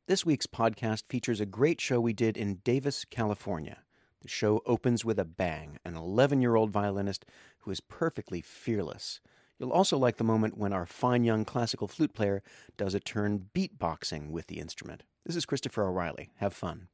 This week's podcast features a great show we did in Davis, California. The show opens with a bang, an 11-year-old violinist who is perfectly fearless. You'll also like the moment when our fine young classical flute player does a turn beatboxing with the instrument. This is Christopher O'Reilly. Have fun.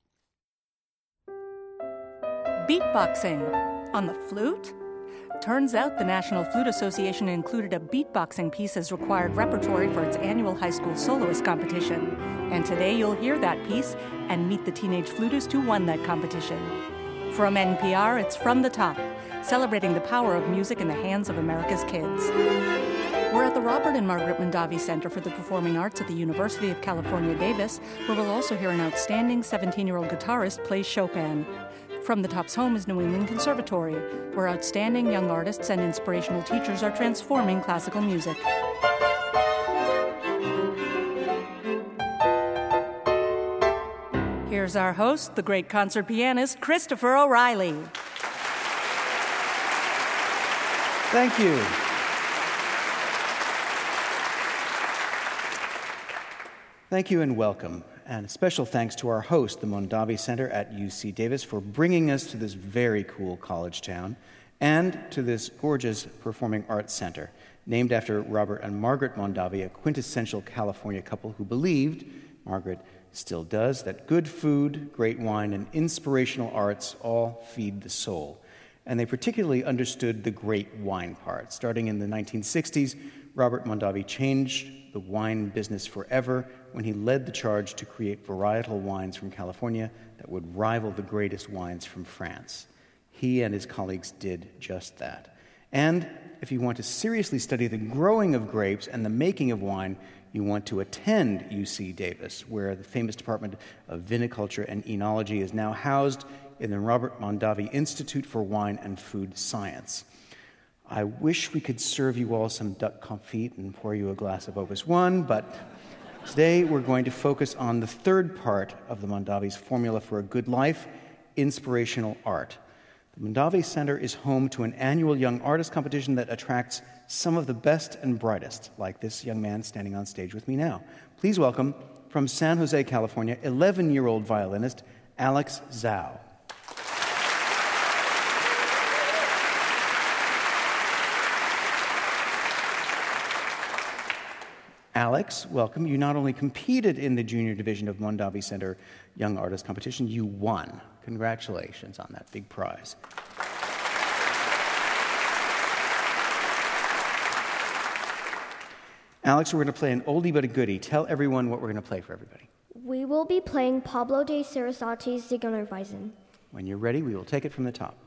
Beatboxing on the flute? Turns out the National Flute Association included a beatboxing piece as required repertory for its annual high school soloist competition. And today you'll hear that piece and meet the teenage flutist who won that competition. From NPR, it's From the Top, celebrating the power of music in the hands of America's kids. We're at the Robert and Margaret Mondavi Center for the Performing Arts at the University of California, Davis, where we'll also hear an outstanding 17-year-old guitarist play Chopin. From the Top's home is New England Conservatory, where outstanding young artists and inspirational teachers are transforming classical music. Here's our host, the great concert pianist, Christopher O'Reilly. Thank you. Thank you and welcome. And a special thanks to our host, the Mondavi Center at UC Davis, for bringing us to this very cool college town and to this gorgeous performing arts center, named after Robert and Margaret Mondavi, a quintessential California couple who believed, Margaret still does, that good food, great wine, and inspirational arts all feed the soul. And they particularly understood the great wine part. Starting in the 1960s, Robert Mondavi changed the wine business forever when he led the charge to create varietal wines from California that would rival the greatest wines from France. He and his colleagues did just that. And if you want to seriously study the growing of grapes and the making of wine, you want to attend UC Davis, where the famous Department of Viniculture and Enology is now housed in the Robert Mondavi Institute for Wine and Food Science. I wish we could serve you all some duck confit and pour you a glass of Opus One, but today we're going to focus on the third part of the Mondavi's formula for a good life, inspirational art. The Mondavi Center is home to an annual young artist competition that attracts some of the best and brightest, like this young man standing on stage with me now. Please welcome, from San Jose, California, 11-year-old violinist Alex Zhao. Alex, welcome. You not only competed in the junior division of Mondavi Center Young Artist Competition, you won. Congratulations on that big prize. Alex, we're going to play an oldie but a goodie. Tell everyone what we're going to play for everybody. We will be playing Pablo de Sarasate's Zigeunerweisen. When you're ready, we will take it from the top.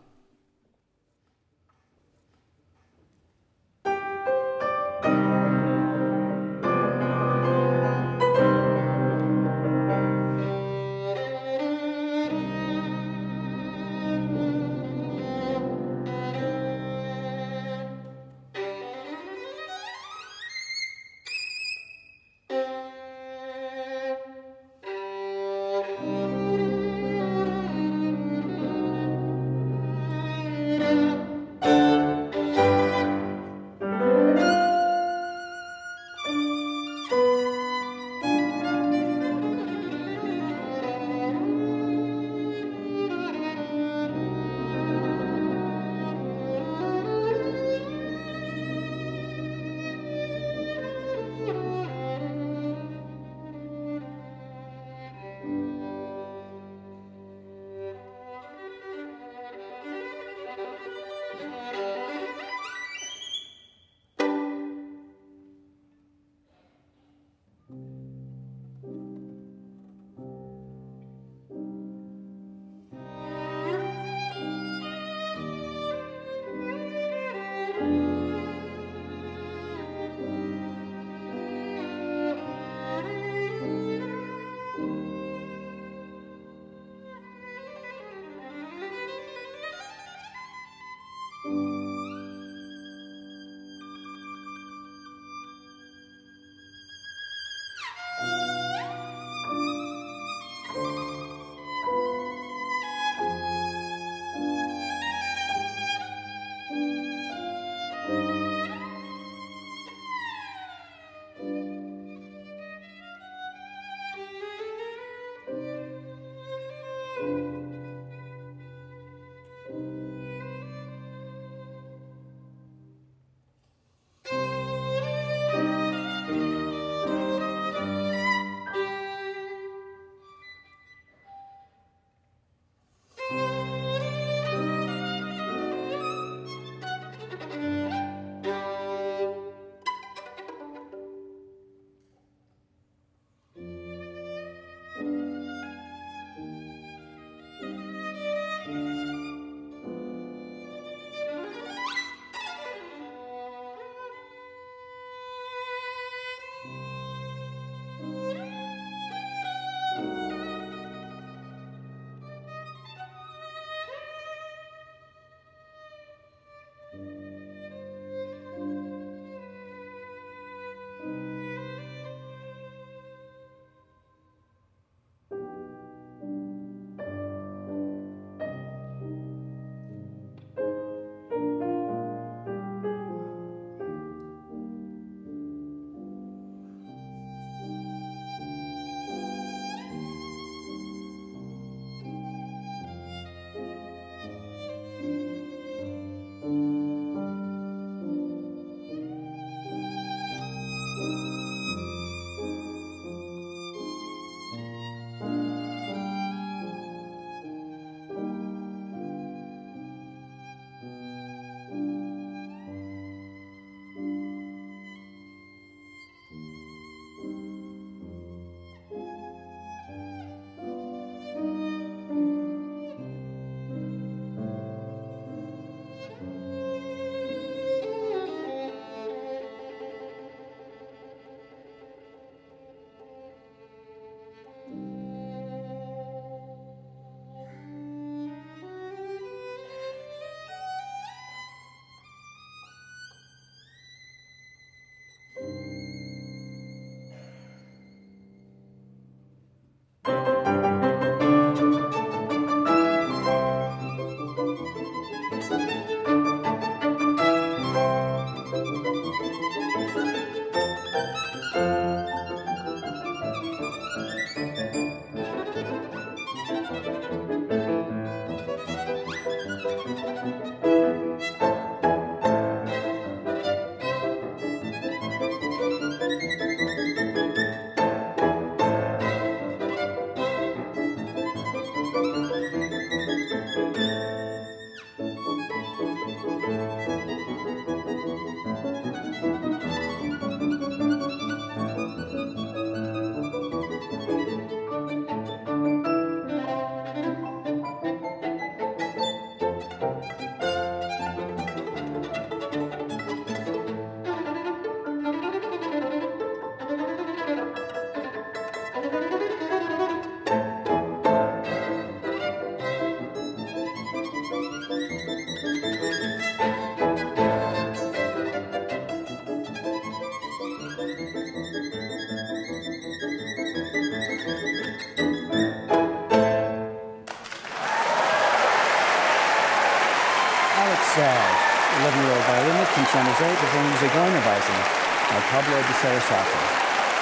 11-year-old violinist from San Jose, performing Zigeunerweisen by Pablo de Sarasate.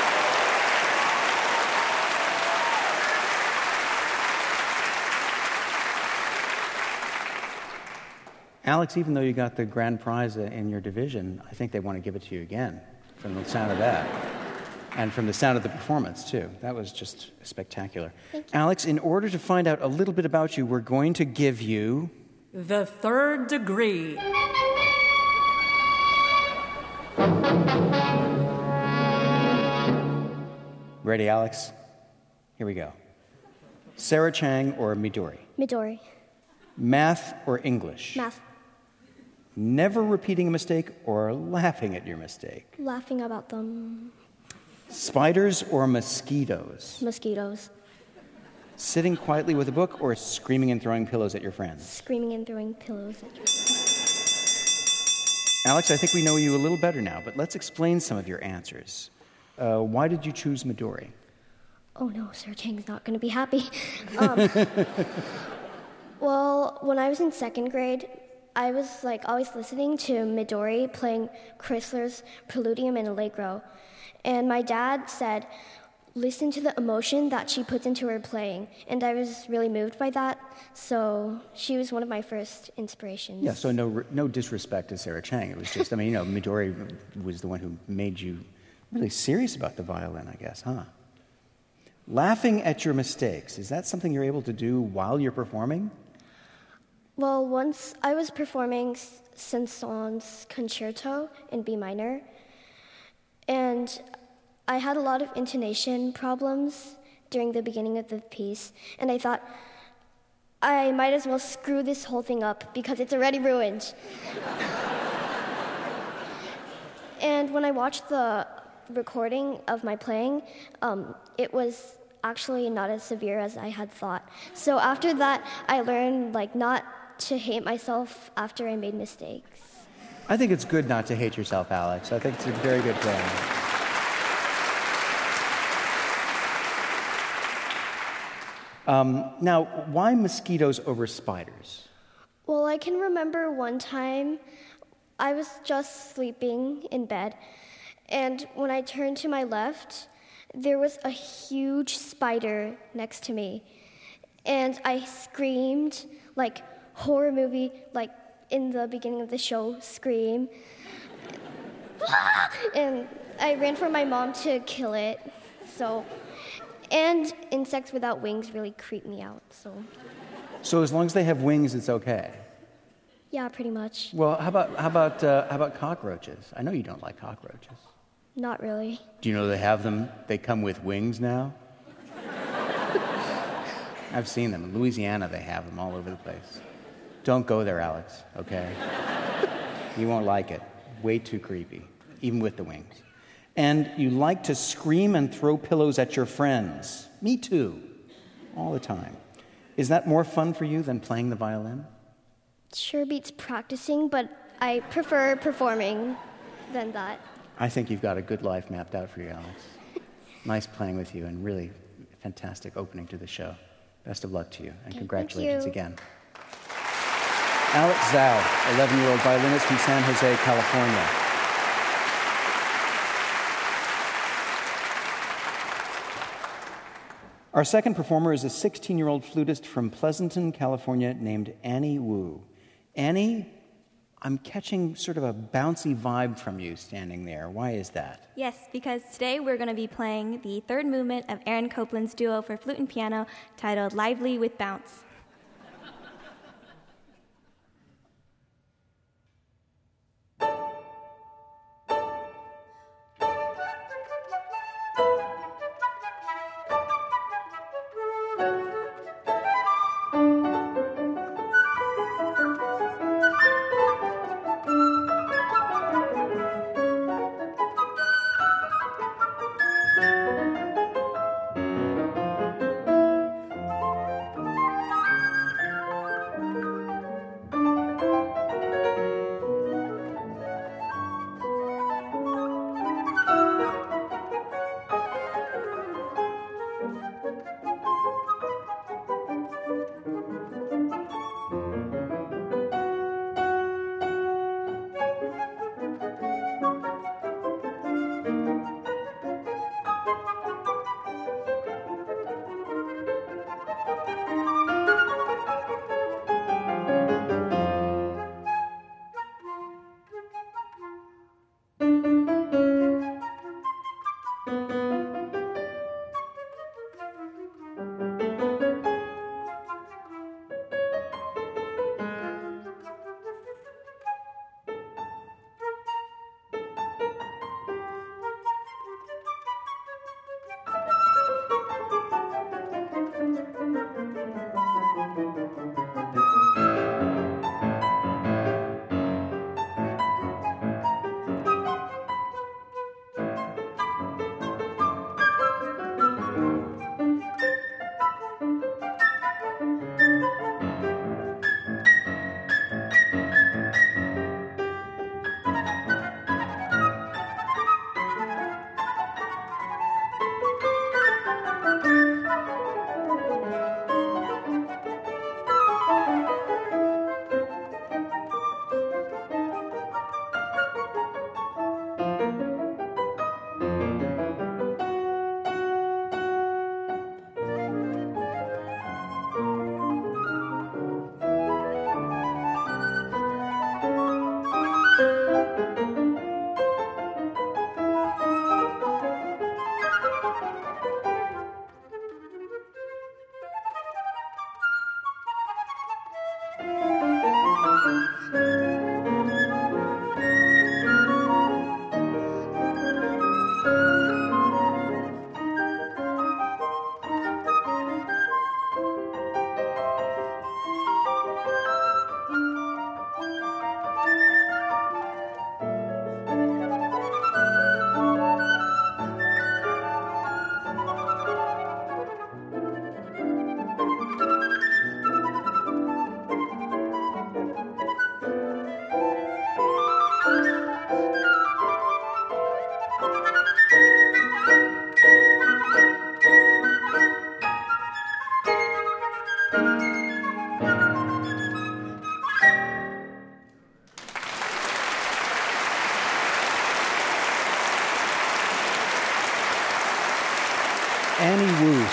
Alex, even though you got the grand prize in your division, I think they want to give it to you again from the sound of that. And from the sound of the performance, too. That was just spectacular. Alex, in order to find out a little bit about you, we're going to give you... The Third Degree. Ready, Alex? Here we go. Sarah Chang or Midori? Midori. Math or English? Math. Never repeating a mistake or laughing at your mistake? Laughing about them. Spiders or mosquitoes? Mosquitoes. Sitting quietly with a book or screaming and throwing pillows at your friends? Screaming and throwing pillows at your Alex, I think we know you a little better now, but let's explain some of your answers. Why did you choose Midori? Oh no, Sir Chang's not going to be happy. Well, when I was in second grade, I was always listening to Midori playing Chrysler's Preludium and Allegro. And my dad said, listen to the emotion that she puts into her playing. And I was really moved by that. So she was one of my first inspirations. Yeah, so no disrespect to Sarah Chang. It was just, Midori was the one who made you really serious about the violin, I guess, huh? Laughing at your mistakes, is that something you're able to do while you're performing? Well, once I was performing Saint-Saëns Concerto in B minor, and I had a lot of intonation problems during the beginning of the piece, and I thought, I might as well screw this whole thing up because it's already ruined. And when I watched the recording of my playing, it was actually not as severe as I had thought. So after that, I learned not to hate myself after I made mistakes. I think it's good not to hate yourself, Alex. I think it's a very good thing. Now, why mosquitoes over spiders? Well, I can remember one time I was just sleeping in bed, and when I turned to my left, there was a huge spider next to me. And I screamed like horror movie, like in the beginning of the show, Scream. And I ran for my mom to kill it. And insects without wings really creep me out. So as long as they have wings, it's okay? Yeah, pretty much. Well, how about cockroaches? I know you don't like cockroaches. Not really. Do you know they have them? They come with wings now? I've seen them. In Louisiana, they have them all over the place. Don't go there, Alex, okay? You won't like it. Way too creepy, even with the wings. And you like to scream and throw pillows at your friends. Me too, all the time. Is that more fun for you than playing the violin? Sure beats practicing, but I prefer performing than that. I think you've got a good life mapped out for you, Alex. Nice playing with you, and really fantastic opening to the show. Best of luck to you, and congratulations again. Alex Zhao, 11-year-old violinist from San Jose, California. Our second performer is a 16-year-old flutist from Pleasanton, California, named Annie Wu. Annie, I'm catching sort of a bouncy vibe from you standing there. Why is that? Yes, because today we're going to be playing the third movement of Aaron Copland's duo for flute and piano titled Lively with Bounce.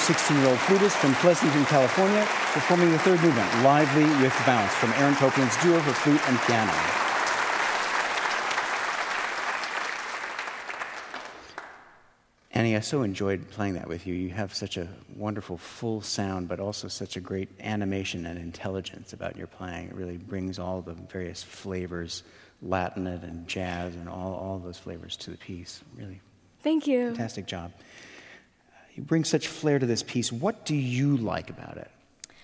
16-year-old flutist from Pleasanton, California, performing the third movement, Lively with Bounce, from Aaron Copland's duo for flute and piano. Annie, I so enjoyed playing that with you. You have such a wonderful full sound, but also such a great animation and intelligence about your playing. It really brings all the various flavors, Latinate and jazz, and all those flavors to the piece. Really, thank you. Fantastic job. You bring such flair to this piece. What do you like about it?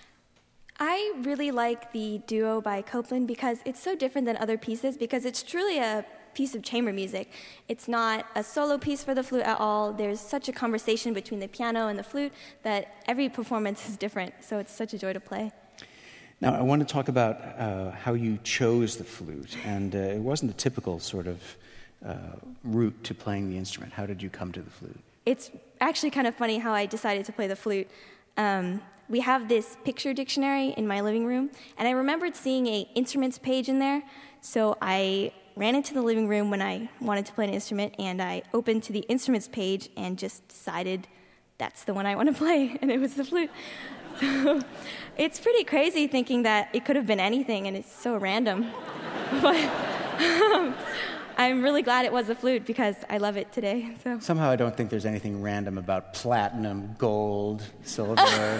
I really like the duo by Copland because it's so different than other pieces, because it's truly a piece of chamber music. It's not a solo piece for the flute at all. There's such a conversation between the piano and the flute that every performance is different, so it's such a joy to play. Now, I want to talk about how you chose the flute, and it wasn't the typical sort of route to playing the instrument. How did you come to the flute? It's actually kind of funny how I decided to play the flute. We have this picture dictionary in my living room, and I remembered seeing an instruments page in there, so I ran into the living room when I wanted to play an instrument, and I opened to the instruments page and just decided that's the one I want to play, and it was the flute. So it's pretty crazy thinking that it could have been anything, and it's so random. But I'm really glad it was the flute because I love it today. So somehow I don't think there's anything random about platinum, gold, silver.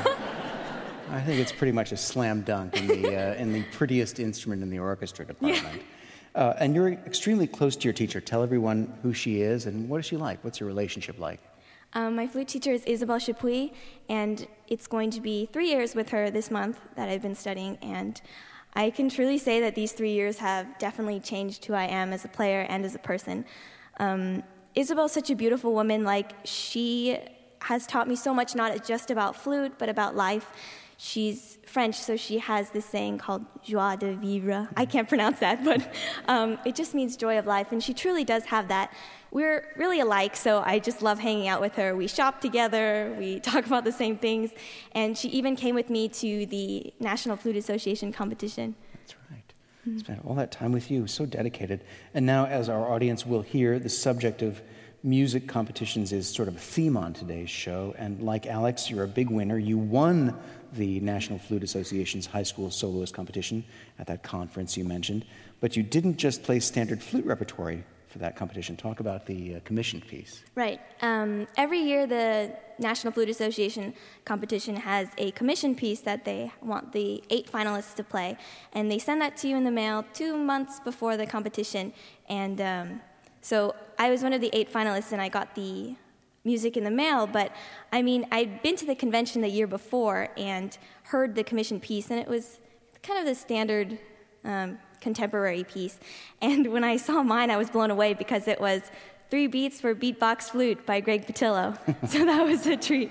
I think it's pretty much a slam dunk in the prettiest instrument in the orchestra department. Yeah. And you're extremely close to your teacher. Tell everyone who she is and what is she like? What's your relationship like? My flute teacher is Isabelle Chapuis, and it's going to be 3 years with her this month that I've been studying, and I can truly say that these 3 years have definitely changed who I am as a player and as a person. Isabelle's such a beautiful woman. She has taught me so much, not just about flute, but about life. She's French, so she has this saying called joie de vivre. I can't pronounce that, but it just means joy of life, and she truly does have that. We're really alike, so I just love hanging out with her. We shop together, we talk about the same things, and she even came with me to the National Flute Association competition. That's right. Spent all that time with you, so dedicated. And now, as our audience will hear, the subject of music competitions is sort of a theme on today's show, and like Alex, you're a big winner. You won the National Flute Association's high school soloist competition at that conference you mentioned, but you didn't just play standard flute repertory for that competition. Talk about the commissioned piece. Right. Every year the National Flute Association competition has a commissioned piece that they want the 8 finalists to play, and they send that to you in the mail 2 months before the competition, and so I was one of the 8 finalists, and I got the music in the mail, but I'd been to the convention the year before and heard the commissioned piece, and it was kind of the standard contemporary piece. And when I saw mine, I was blown away because it was 3 Beats for Beatbox Flute by Greg Patillo. So that was a treat.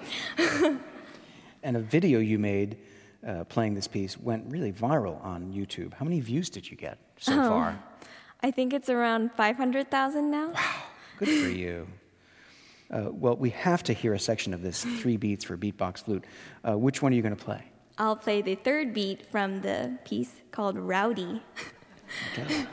And a video you made playing this piece went really viral on YouTube. How many views did you get so far? I think it's around 500,000 now. Wow, good for you. Well, we have to hear a section of this 3 Beats for Beatbox Flute. Which one are you going to play? I'll play the 3rd beat from the piece called Rowdy. Okay.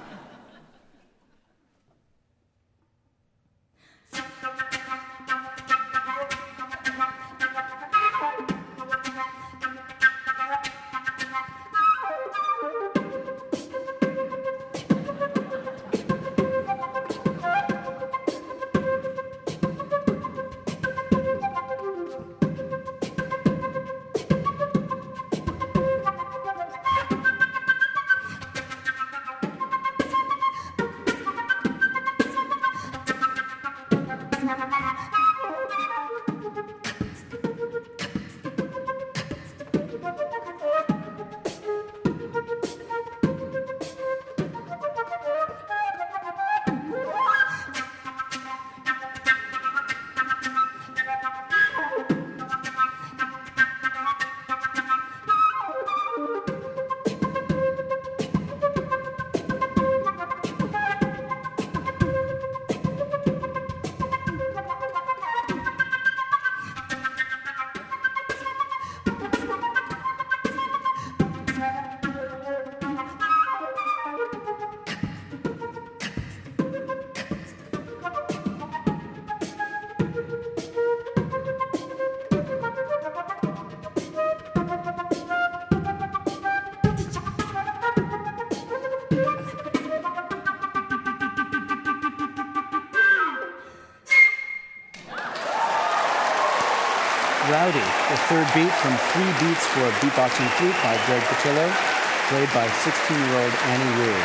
Cloudy, the third beat from 3 Beats for a Beatboxing Flute by Greg Patillo, played by 16-year-old Annie Wu.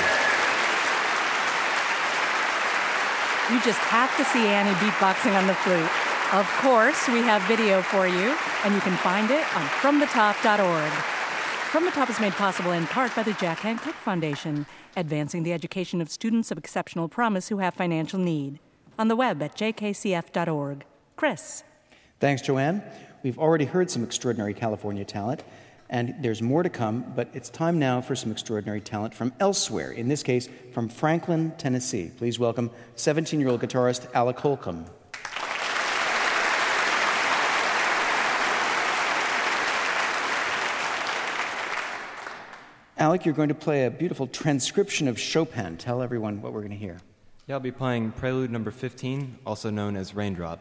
You just have to see Annie beatboxing on the flute. Of course, we have video for you, and you can find it on FromTheTop.org. From the Top is made possible in part by the Jack Hancock Foundation, advancing the education of students of exceptional promise who have financial need. On the web at jkcf.org. Chris. Thanks, Joanne. We've already heard some extraordinary California talent, and there's more to come, but it's time now for some extraordinary talent from elsewhere, in this case, from Franklin, Tennessee. Please welcome 17-year-old guitarist Alec Holcomb. Alec, you're going to play a beautiful transcription of Chopin. Tell everyone what we're going to hear. Yeah, I'll be playing Prelude number 15, also known as Raindrop.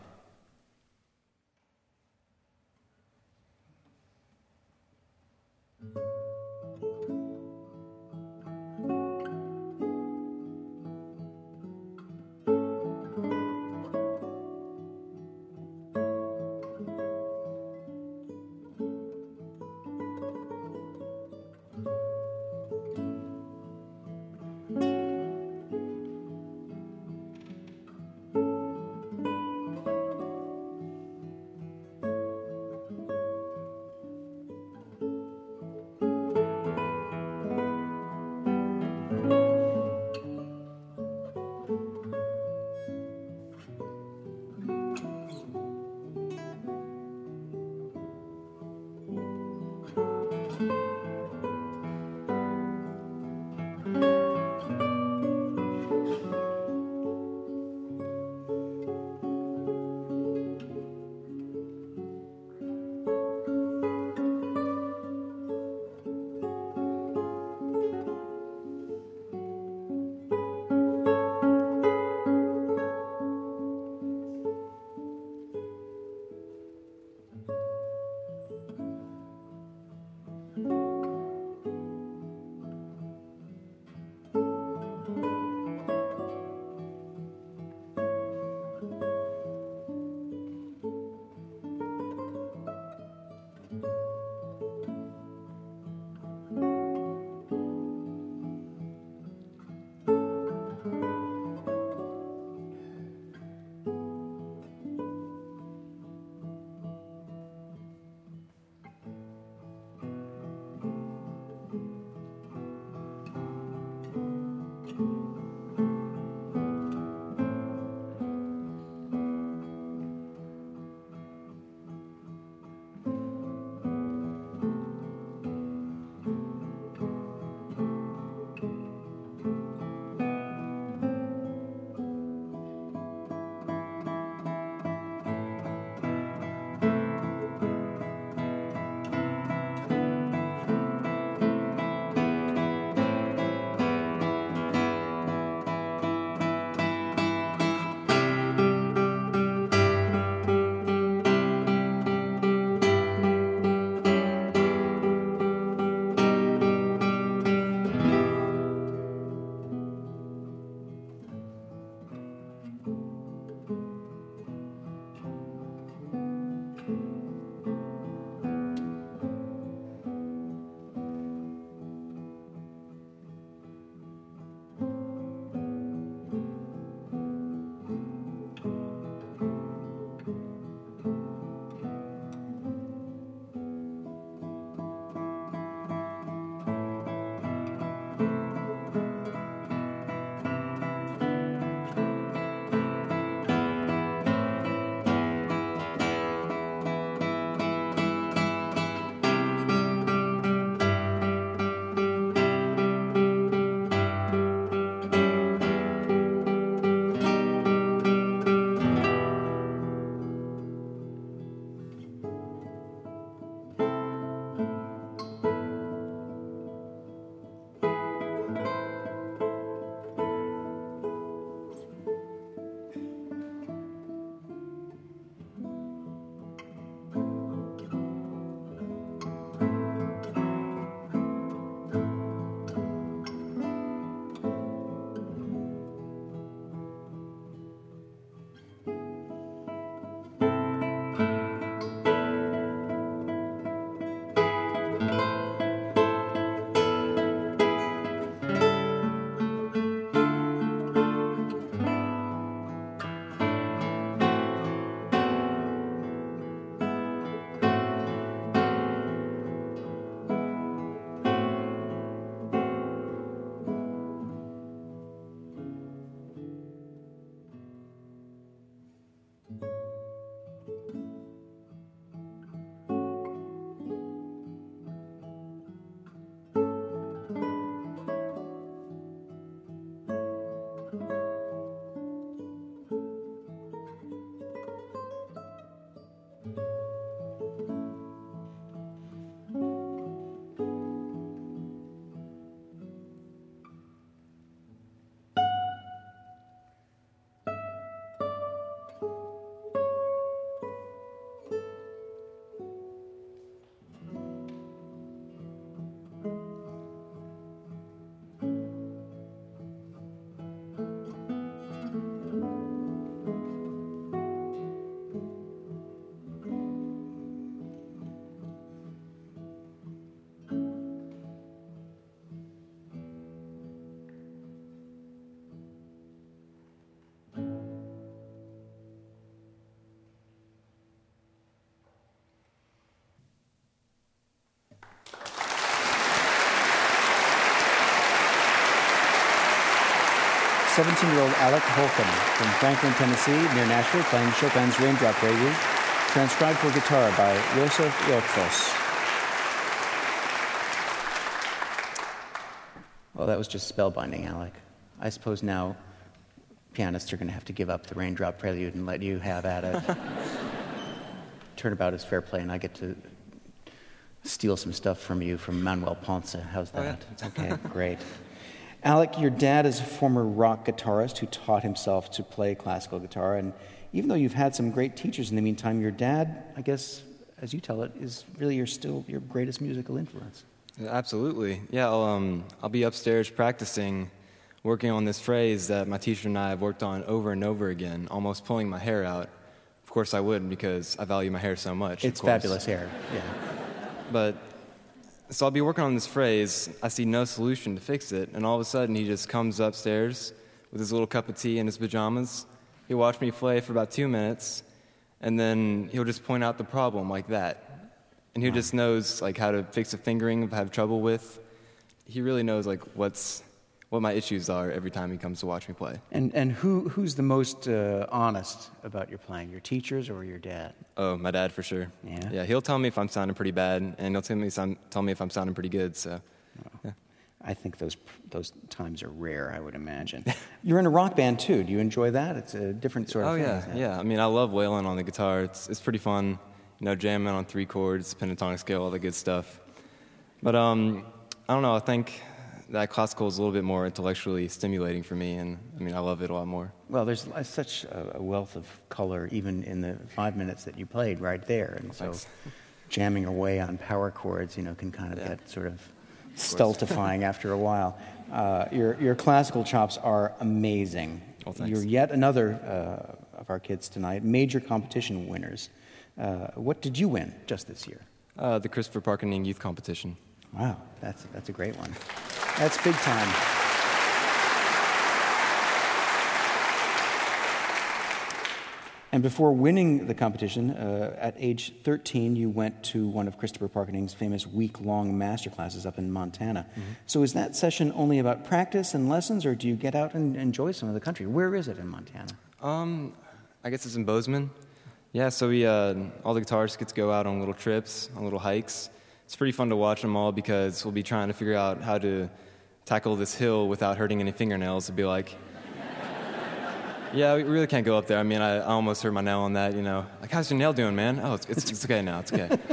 17-year-old Alec Holcomb from Franklin, Tennessee, near Nashville, playing Chopin's Raindrop Prelude, transcribed for guitar by Josef Jotfos. Well, that was just spellbinding, Alec. I suppose now pianists are going to have to give up the Raindrop Prelude and let you have at it. Turnabout is fair play, and I get to steal some stuff from you from Manuel Ponce. How's that? Oh, yeah. Okay, great. Alec, your dad is a former rock guitarist who taught himself to play classical guitar, and even though you've had some great teachers in the meantime, your dad, I guess, as you tell it, is really still your greatest musical influence. Absolutely. Yeah, I'll be upstairs practicing, working on this phrase that my teacher and I have worked on over and over again, almost pulling my hair out. Of course I would, because I value my hair so much. It's fabulous hair, yeah. But, so I'll be working on this phrase, I see no solution to fix it, and all of a sudden he just comes upstairs with his little cup of tea and his pajamas. He'll watch me play for about 2 minutes, and then he'll just point out the problem like that. And he just knows like how to fix a fingering I have trouble with. He really knows like what my issues are every time he comes to watch me play. And who's the most honest about your playing, your teachers or your dad? Oh, my dad for sure. Yeah? Yeah, he'll tell me if I'm sounding pretty bad, and he'll tell me if I'm sounding pretty good. So, yeah. I think those times are rare, I would imagine. You're in a rock band too. Do you enjoy that? It's a different sort of thing. Oh yeah. I mean, I love wailing on the guitar. It's pretty fun. You know, jamming on 3 chords, pentatonic scale, all the good stuff. But I don't know. I think that classical is a little bit more intellectually stimulating for me, and I mean, I love it a lot more. Well, there's such a wealth of color even in the 5 minutes that you played right there, and so jamming away on power chords, can kind of get sort of stultifying after a while. Your classical chops are amazing. Well, thanks. You're yet another of our kids tonight, major competition winners. What did you win just this year? The Christopher Parkening Youth Competition. Wow, that's a great one. That's big time. And before winning the competition, at age 13, you went to one of Christopher Parkening's famous week-long master classes up in Montana. Mm-hmm. So is that session only about practice and lessons, or do you get out and enjoy some of the country? Where is it in Montana? I guess it's in Bozeman. Yeah, so we all the guitarists get to go out on little trips, on little hikes. It's pretty fun to watch them all because we'll be trying to figure out how to tackle this hill without hurting any fingernails. It'd be like, yeah, we really can't go up there. I mean, I almost hurt my nail on that, Like, how's your nail doing, man? Oh, it's okay now, it's okay.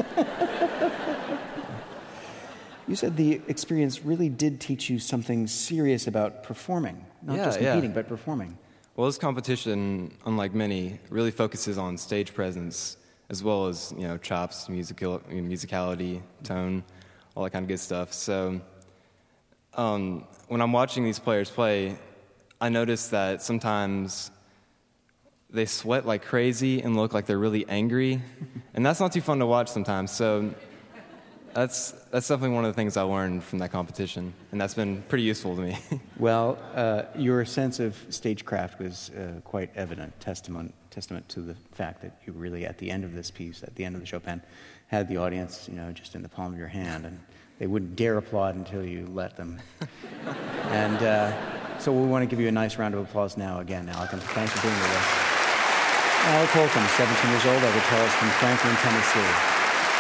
You said the experience really did teach you something serious about performing, not just competing, but performing. Well, this competition, unlike many, really focuses on stage presence as well as, chops, musicality, tone, all that kind of good stuff. So when I'm watching these players play, I notice that sometimes they sweat like crazy and look like they're really angry, and that's not too fun to watch sometimes. So that's definitely one of the things I learned from that competition, and that's been pretty useful to me. Well, your sense of stagecraft was quite evident, testament to the fact that you really, at the end of this piece, at the end of the Chopin, had the audience, just in the palm of your hand, and they wouldn't dare applaud until you let them. And so we want to give you a nice round of applause now again, Alec, and thanks for being with us. Alec Holcomb, 17 years old, a guitarist from Franklin, Tennessee.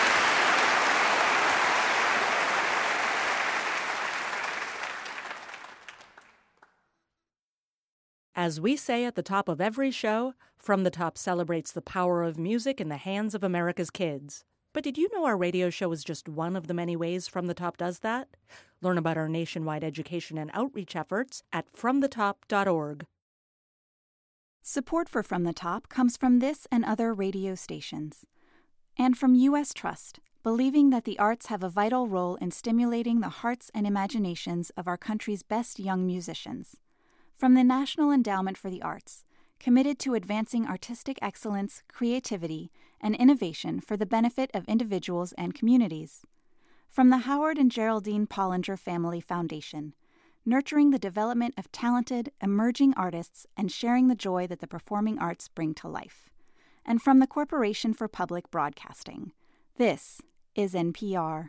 As we say at the top of every show, From the Top celebrates the power of music in the hands of America's kids. But did you know our radio show is just one of the many ways From the Top does that? Learn about our nationwide education and outreach efforts at fromthetop.org. Support for From the Top comes from this and other radio stations. And from U.S. Trust, believing that the arts have a vital role in stimulating the hearts and imaginations of our country's best young musicians. From the National Endowment for the Arts, committed to advancing artistic excellence, creativity, and innovation for the benefit of individuals and communities. From the Howard and Geraldine Pollinger Family Foundation, nurturing the development of talented, emerging artists and sharing the joy that the performing arts bring to life. And from the Corporation for Public Broadcasting, this is NPR.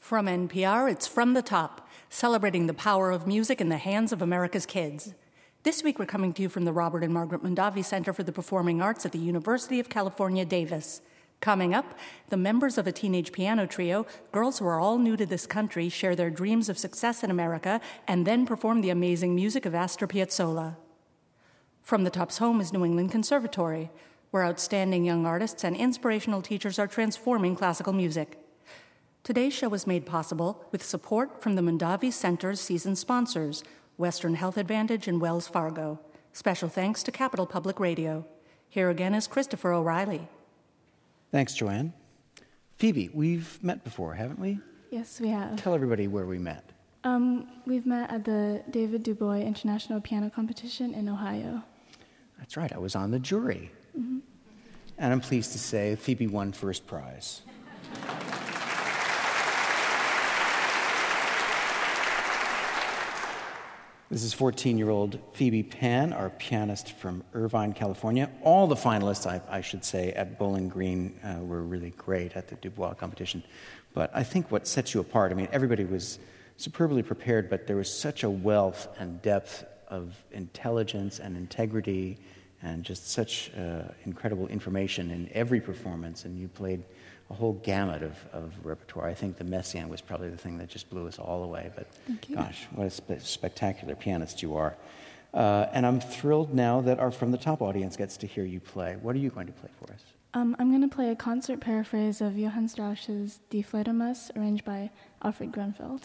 From NPR, it's From the Top, celebrating the power of music in the hands of America's kids. This week we're coming to you from the Robert and Margaret Mondavi Center for the Performing Arts at the University of California, Davis. Coming up, the members of a teenage piano trio, girls who are all new to this country, share their dreams of success in America and then perform the amazing music of Astor Piazzolla. From the Top's home is New England Conservatory, where outstanding young artists and inspirational teachers are transforming classical music. Today's show was made possible with support from the Mondavi Center's season sponsors, Western Health Advantage and Wells Fargo. Special thanks to Capital Public Radio. Here again is Christopher O'Reilly. Thanks, Joanne. Phoebe, we've met before, haven't we? Yes, we have. Tell everybody where we met. We've met at the David Du Bois International Piano Competition in Ohio. That's right, I was on the jury. Mm-hmm. And I'm pleased to say Phoebe won first prize. This is 14-year-old Phoebe Pan, our pianist from Irvine, California. All the finalists, I should say, at Bowling Green were really great at the Du Bois competition. But I think what sets you apart, everybody was superbly prepared, but there was such a wealth and depth of intelligence and integrity and just such incredible information in every performance, and you played a whole gamut of repertoire. I think the Messiaen was probably the thing that just blew us all away, but gosh, what a spectacular pianist you are. And I'm thrilled now that our From the Top audience gets to hear you play. What are you going to play for us? I'm going to play a concert paraphrase of Johann Strauss's Die Fledermaus, arranged by Alfred Grunfeld.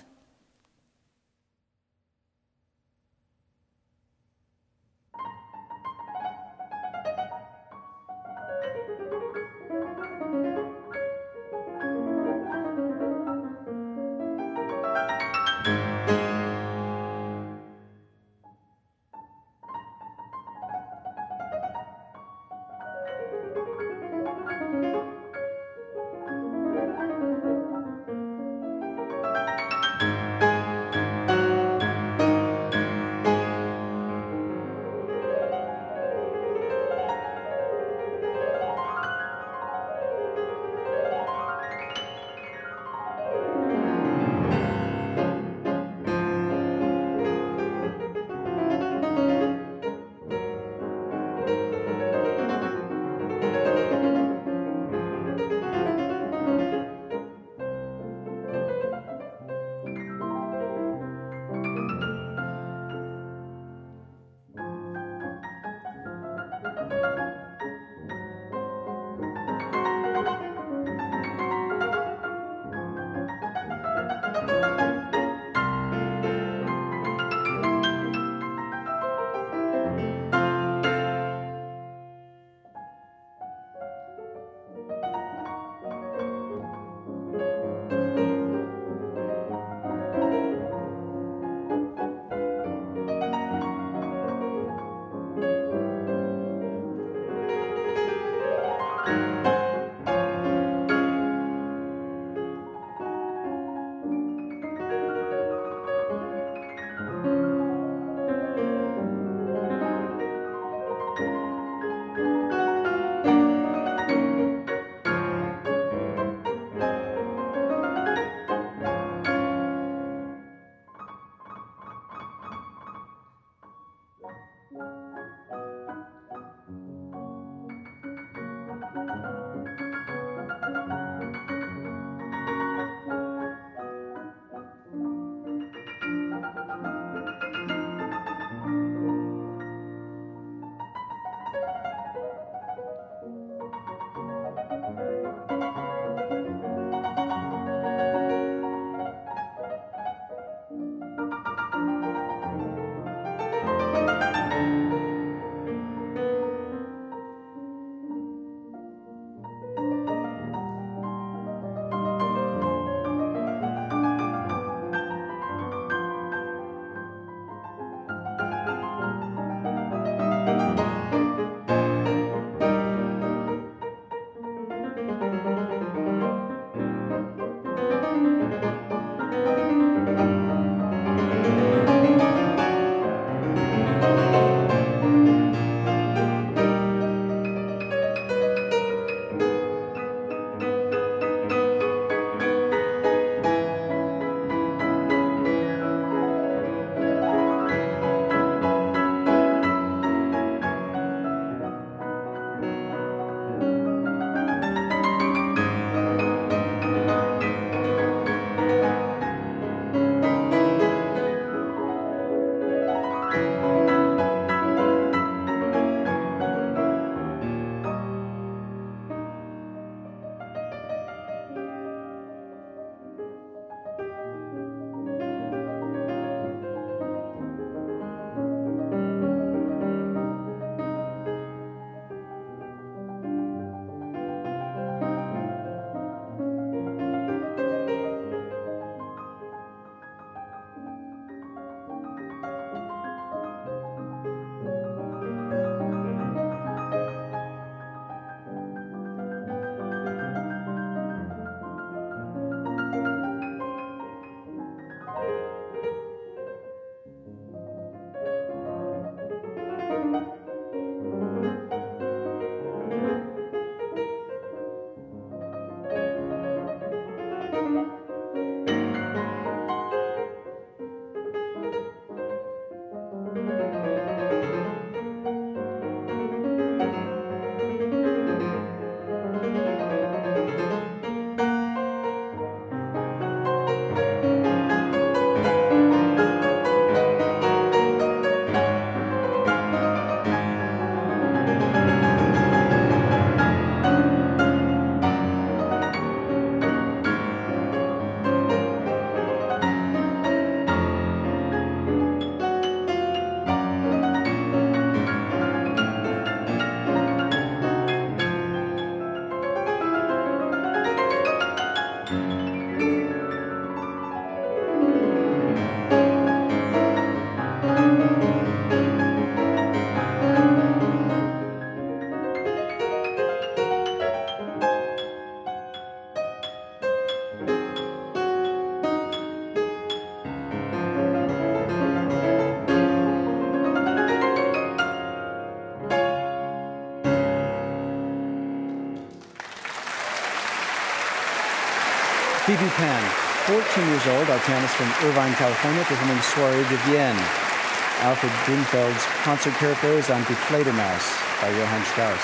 Phoebe Pan, 14 years old, our pianist from Irvine, California, performing Soirée de Vienne. Alfred Grunfeld's concert paraphrase on Die Fledermaus by Johann Strauss.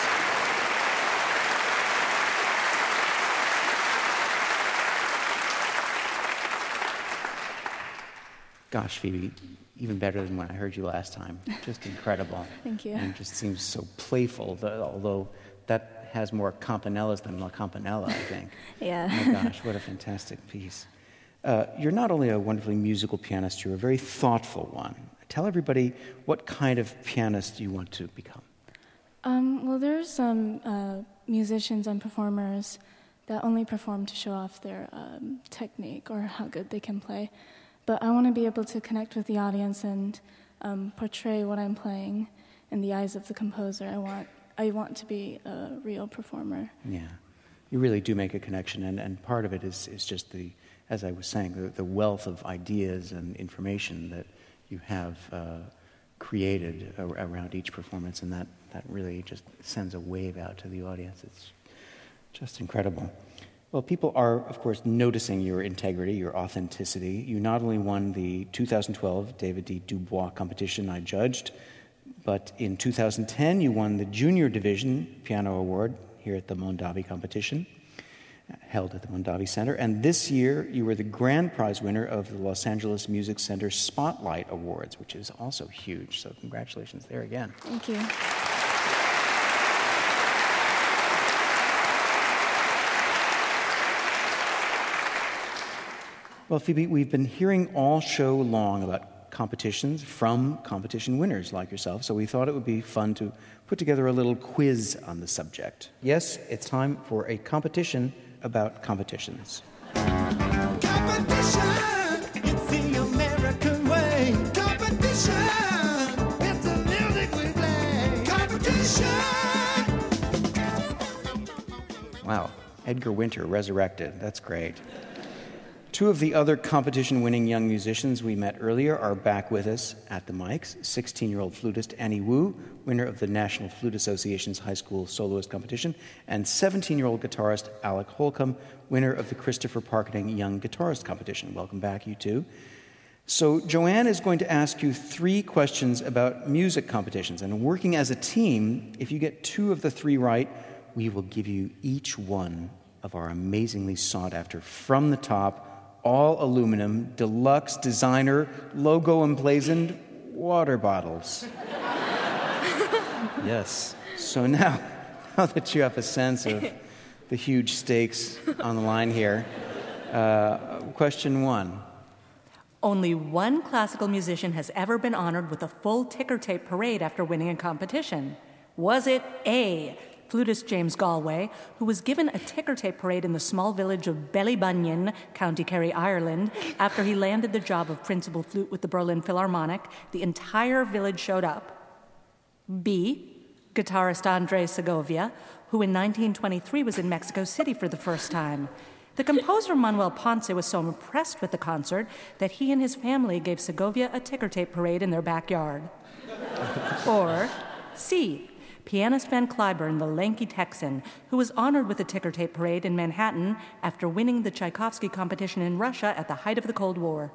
Gosh, Phoebe, even better than when I heard you last time. Just incredible. Thank you. And it just seems so playful, although that has more campanellas than La Campanella, I think. Yeah. Oh my gosh, what a fantastic piece. You're not only a wonderfully musical pianist, you're a very thoughtful one. Tell everybody what kind of pianist you want to become. Well, there's some musicians and performers that only perform to show off their technique or how good they can play. But I want to be able to connect with the audience and portray what I'm playing in the eyes of the composer. I want to be a real performer. Yeah, you really do make a connection, and part of it is just as I was saying, the wealth of ideas and information that you have created around each performance, and that really just sends a wave out to the audience. It's just incredible. Well, people are, of course, noticing your integrity, your authenticity. You not only won the 2012 David D. Dubois competition I judged, but in 2010 you won the Junior Division Piano Award here at the Mondavi competition, held at the Mondavi Center. And this year you were the grand prize winner of the Los Angeles Music Center Spotlight Awards, which is also huge. So congratulations there again. Thank you. Well, Phoebe, we've been hearing all show long about competitions from competition winners like yourself, so we thought it would be fun to put together a little quiz on the subject. Yes, it's time for a competition about competitions. Competition, it's the American way. Competition, it's the music we play. Competition. Wow, Edgar Winter resurrected. That's great. Two of the other competition-winning young musicians we met earlier are back with us at the mics. 16-year-old flutist Annie Wu, winner of the National Flute Association's High School Soloist Competition, and 17-year-old guitarist Alec Holcomb, winner of the Christopher Parkening Young Guitarist Competition. Welcome back, you two. So Joanne is going to ask you 3 questions about music competitions. And working as a team, if you get 2 of the 3 right, we will give you each one of our amazingly sought-after, from the top, all aluminum, deluxe, designer, logo emblazoned water bottles. Yes. So now that you have a sense of the huge stakes on the line here, question 1. Only one classical musician has ever been honored with a full ticker tape parade after winning a competition. Was it A, flutist James Galway, who was given a ticker tape parade in the small village of Ballybunion, County Kerry, Ireland, after he landed the job of principal flute with the Berlin Philharmonic? The entire village showed up. B, guitarist Andres Segovia, who in 1923 was in Mexico City for the first time. The composer Manuel Ponce was so impressed with the concert that he and his family gave Segovia a ticker tape parade in their backyard. Or C, pianist Van Cliburn, the lanky Texan, who was honored with a ticker tape parade in Manhattan after winning the Tchaikovsky competition in Russia at the height of the Cold War.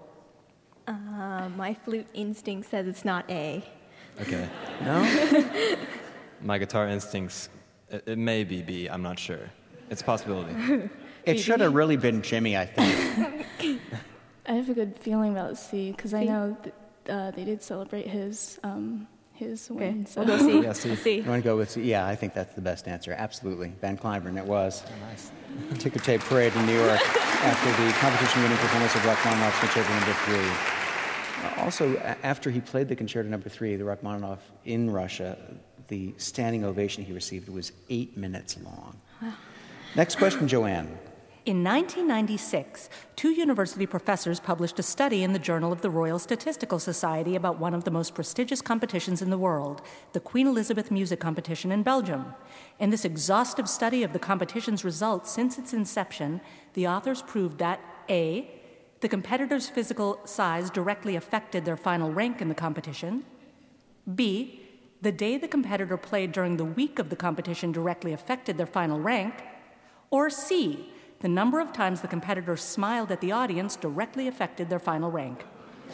My flute instinct says it's not A. Okay. No? My guitar instincts, it may be B, I'm not sure. It's a possibility. It should have really been Jimmy, I think. I have a good feeling about C, because I know they did celebrate his win. So. We'll go C. Yeah, C. C. You want to go with C? Yeah, I think that's the best answer. Absolutely. Van Cliburn, it was. Oh, nice. Ticker tape parade in New York after the competition-winning performance of Rachmaninoff's Concerto No. 3. Also, after he played the Concerto No. 3, the Rachmaninoff in Russia, the standing ovation he received was 8 minutes long. Wow. Next question, Joanne. In 1996, 2 university professors published a study in the Journal of the Royal Statistical Society about one of the most prestigious competitions in the world, the Queen Elizabeth Music Competition in Belgium. In this exhaustive study of the competition's results since its inception, the authors proved that A, the competitors' physical size directly affected their final rank in the competition, B, the day the competitor played during the week of the competition directly affected their final rank, or C, The number of times the competitors smiled at the audience directly affected their final rank.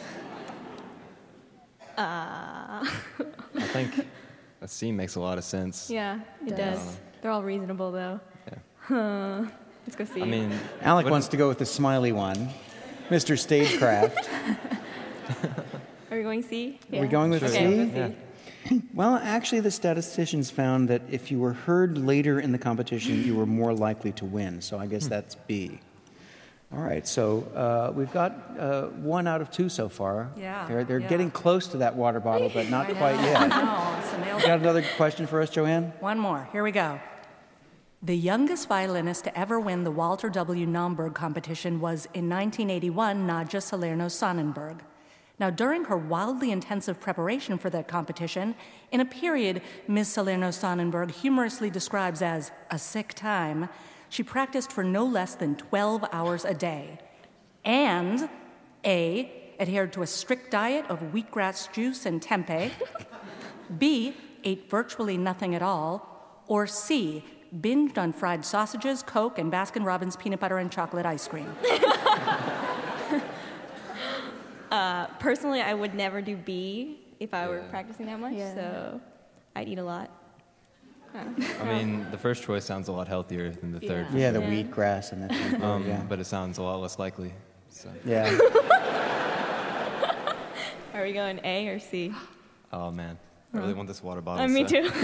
I think a C makes a lot of sense. Yeah, it does. They're all reasonable, though. Yeah. Let's go see. I mean, Alec wants to go with the smiley one. Mr. Stagecraft. Are we going C? Are we going with Okay, C? we'll go C. Yeah. Well, actually, the statisticians found that if you were heard later in the competition, you were more likely to win. So I guess that's B. All right, so we've got 1 out of 2 so far. Yeah, They're yeah. getting close to that water bottle, but not I quite know, yet. I know, it's a nail. Got another question for us, Joanne? One more. Here we go. The youngest violinist to ever win the Walter W. Naumburg competition was, in 1981, Nadja Salerno-Sonnenberg. Now, during her wildly intensive preparation for that competition, in a period Ms. Salerno-Sonnenberg humorously describes as a sick time, she practiced for no less than 12 hours a day and A, adhered to a strict diet of wheatgrass juice and tempeh, B, ate virtually nothing at all, or C, binged on fried sausages, Coke, and Baskin-Robbins peanut butter and chocolate ice cream. Personally, I would never do B if I were Yeah. practicing that much, Yeah. so I'd eat a lot. I mean, the first choice sounds a lot healthier than the third. Yeah, the Yeah. wheatgrass and that. Yeah. But it sounds a lot less likely. So. Yeah. Are we going A or C? Oh man, I really want this water bottle. Me so- too.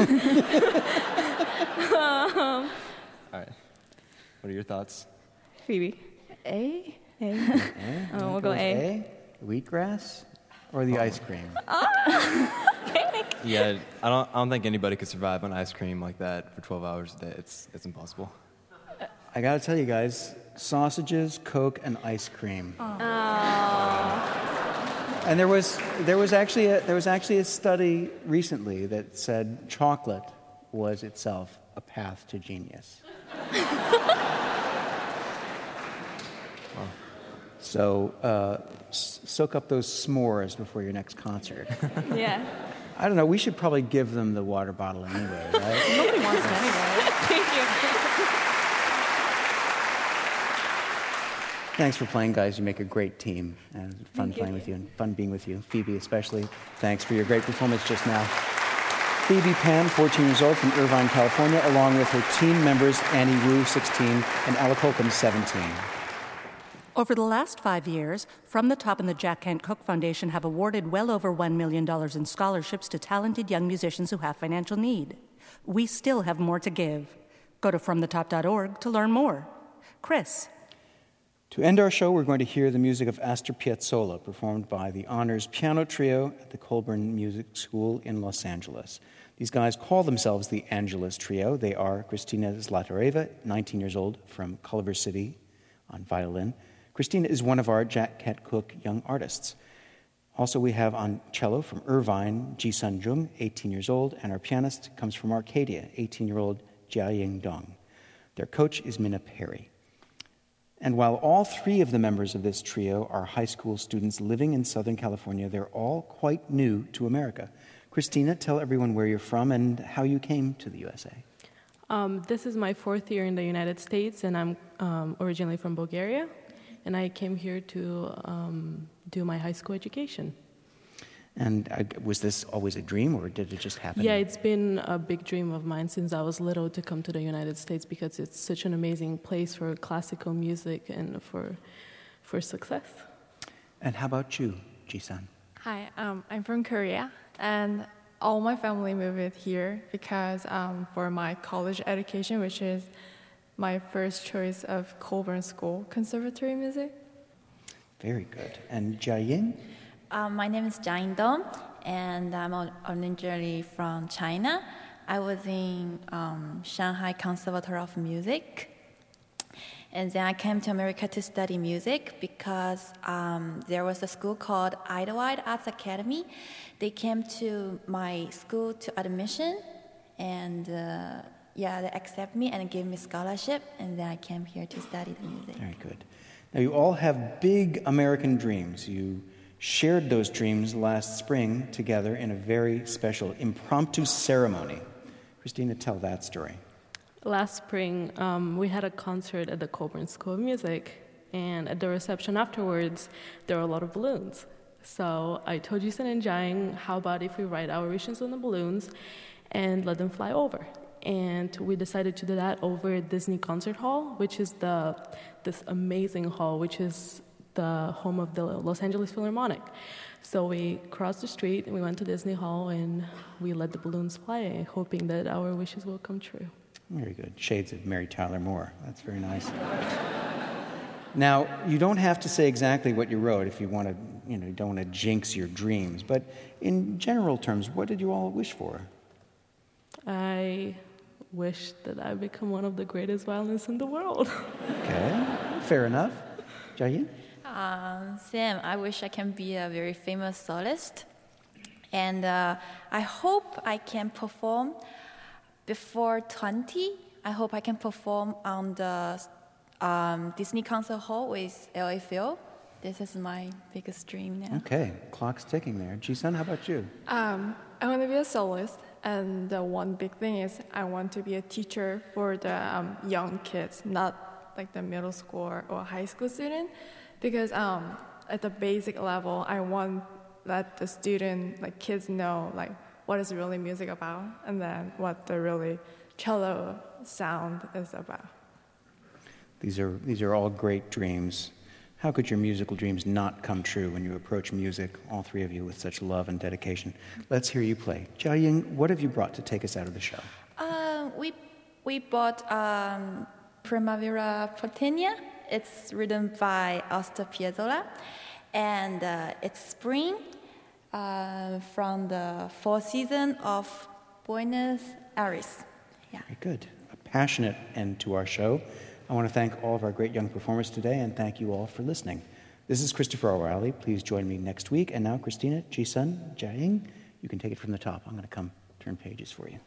All right. What are your thoughts? Phoebe. A? A. Oh, we'll go A. Wheatgrass or the ice cream? Yeah, I don't think anybody could survive on ice cream like that for 12 hours a day. It's impossible. I got to tell you guys, sausages, Coke, and ice cream. And there was actually a study recently that said chocolate was itself a path to genius. So soak up those s'mores before your next concert. Yeah. I don't know. We should probably give them the water bottle anyway, right? Nobody wants it anyway. Thank you. Thanks for playing, guys. You make a great team, and it's fun Thank you. playing with you and fun being with you. Phoebe, especially. Thanks for your great performance just now. Phoebe Pan, 14 years old, from Irvine, California, along with her team members Annie Wu, 16, and Alec Holcomb, 17. Over the last 5 years, From the Top and the Jack Kent Cooke Foundation have awarded well over $1 million in scholarships to talented young musicians who have financial need. We still have more to give. Go to fromthetop.org to learn more. Chris. To end our show, we're going to hear the music of Astor Piazzolla, performed by the Honors Piano Trio at the Colburn Music School in Los Angeles. These guys call themselves the Angelus Trio. They are Christina Zlatareva, 19 years old, from Culver City, on violin. Christina is one of our Jack Kent Cooke young artists. Also, we have on cello from Irvine, Ji-Sun Jung, 18 years old, and our pianist comes from Arcadia, 18-year-old Jia-Ying Dong. Their coach is Minna Perry. And while all 3 of the members of this trio are high school students living in Southern California, they're all quite new to America. Christina, tell everyone where you're from and how you came to the USA. This is my 4th year in the United States, and I'm originally from Bulgaria. And I came here to do my high school education. And was this always a dream, or did it just happen? Yeah, it's been a big dream of mine since I was little to come to the United States because it's such an amazing place for classical music and for success. And how about you, Ji-Sun? Hi, I'm from Korea, and all my family moved here because for my college education, which is my first choice of Colburn School Conservatory Music. Very good. And Jia-Ying? My name is Jia-Ying Dong, and I'm originally from China. I was in Shanghai Conservatory of Music. And then I came to America to study music because there was a school called Idlewild Arts Academy. They came to my school to admission, and they accepted me and gave me scholarship, and then I came here to study the music. Very good. Now, you all have big American dreams. You shared those dreams last spring together in a very special impromptu ceremony. Christina, tell that story. Last spring, we had a concert at the Colburn School of Music, and at the reception afterwards, there were a lot of balloons. So I told Jisun and Jiaying, how about if we write our wishes on the balloons and let them fly over? And we decided to do that over at Disney Concert Hall, which is this amazing hall, which is the home of the Los Angeles Philharmonic. So we crossed the street and we went to Disney Hall and we let the balloons fly, hoping that our wishes will come true. Very good. Shades of Mary Tyler Moore. That's very nice. Now, you don't have to say exactly what you wrote if you want to, you don't want to jinx your dreams. But in general terms, what did you all wish for? I wish that I become one of the greatest violinists in the world. Okay, fair enough. Jiaying? Sam, I wish I can be a very famous soloist. And I hope I can perform before 20. I hope I can perform on the Disney Concert Hall with LA Phil. This is my biggest dream now. Okay, clock's ticking there. Jisun, how about you? I want to be a soloist, and the one big thing is I want to be a teacher for the young kids, not like the middle school or high school student, because at the basic level, I want that the student, like kids, know like what is really music about, and then what the really cello sound is about. These are all great dreams. How could your musical dreams not come true when you approach music, all three of you, with such love and dedication? Let's hear you play. Jiaying, what have you brought to take us out of the show? We bought Primavera Porteña. It's written by Astor Piazzolla, and it's spring from the fall season of Buenos Aires. Yeah. Very good. A passionate end to our show. I want to thank all of our great young performers today, and thank you all for listening. This is Christopher O'Reilly. Please join me next week. And now, Christina, Jisun, Jiaying, you can take it from the top. I'm going to come turn pages for you.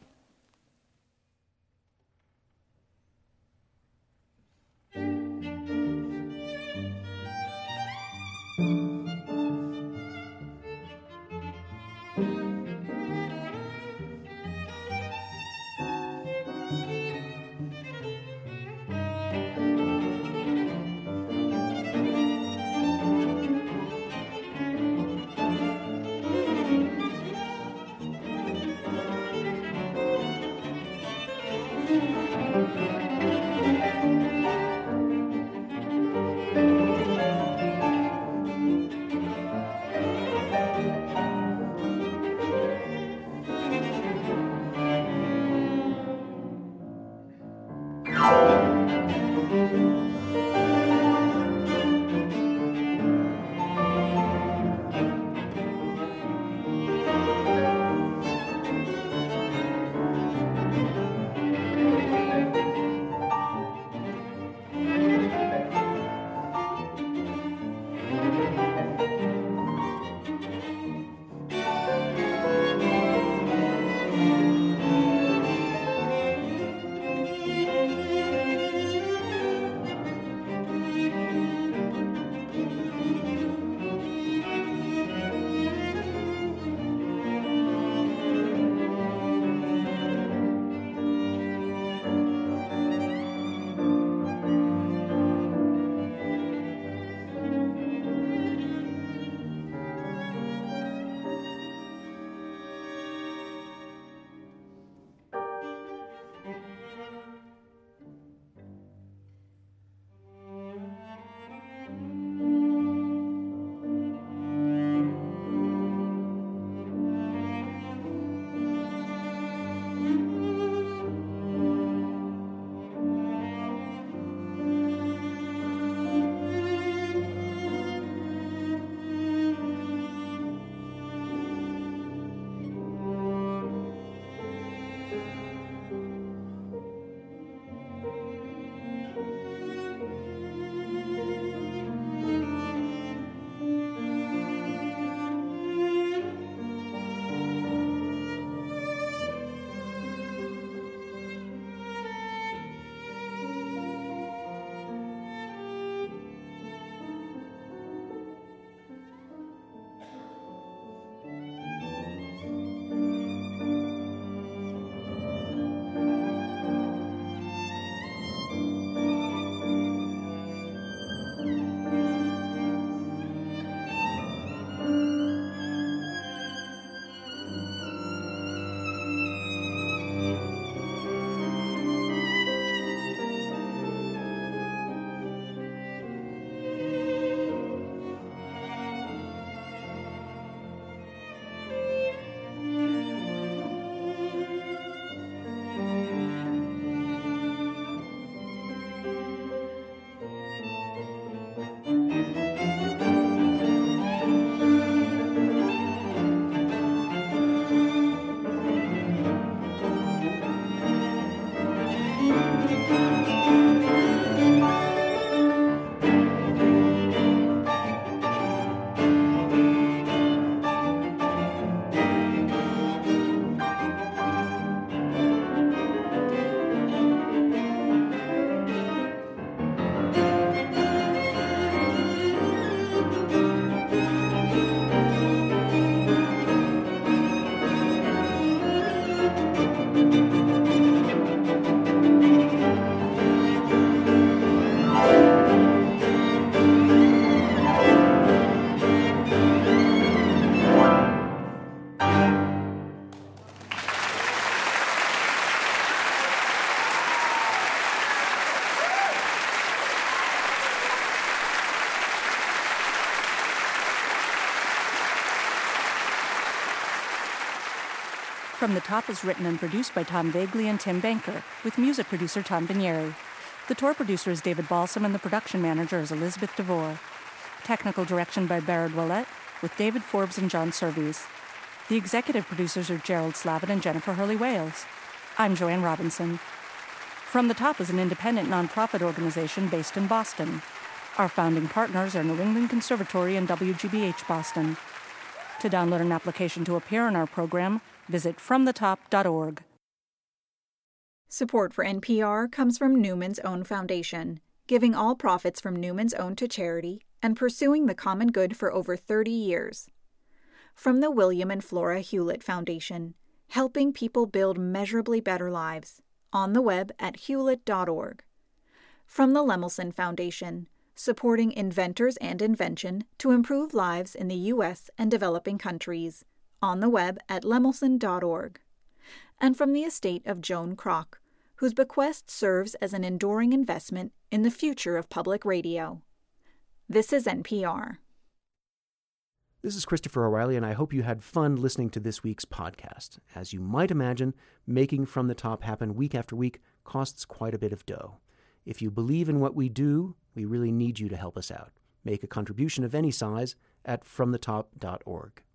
From the Top is written and produced by Tom Vagley and Tim Banker, with music producer Tom Binieri. The tour producer is David Balsam, and the production manager is Elizabeth DeVore. Technical direction by Barrett Willett, with David Forbes and John Surveys. The executive producers are Gerald Slavin and Jennifer Hurley-Wales. I'm Joanne Robinson. From the Top is an independent nonprofit organization based in Boston. Our founding partners are New England Conservatory and WGBH Boston. To download an application to appear in our program, visit fromthetop.org. Support for NPR comes from Newman's Own Foundation, giving all profits from Newman's Own to charity and pursuing the common good for over 30 years. From the William and Flora Hewlett Foundation, helping people build measurably better lives, on the web at hewlett.org. From the Lemelson Foundation, supporting inventors and invention to improve lives in the U.S. and developing countries, on the web at lemelson.org. And from the estate of Joan Kroc, whose bequest serves as an enduring investment in the future of public radio. This is NPR. This is Christopher O'Reilly, and I hope you had fun listening to this week's podcast. As you might imagine, making From the Top happen week after week costs quite a bit of dough. If you believe in what we do, we really need you to help us out. Make a contribution of any size at fromthetop.org.